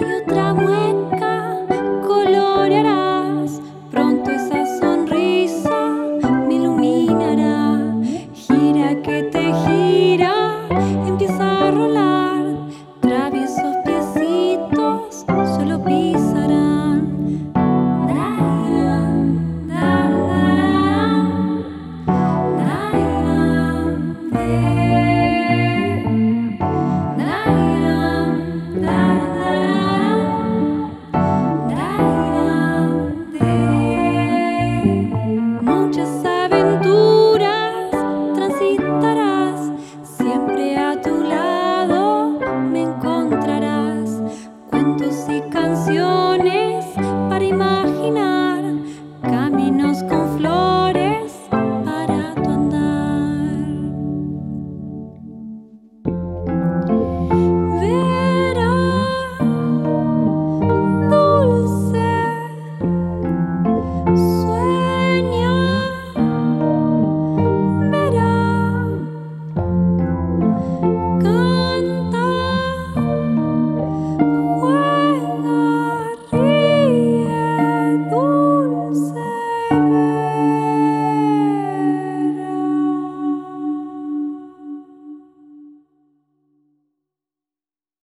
y otra mueca colorearás. Pronto esa sonrisa me iluminará. Gira que te gira, empieza a rolar. Traviesos piecitos solo pisarán. Muchas aventuras transitarás, siempre a tu lado me encontrarás. Cuentos y canciones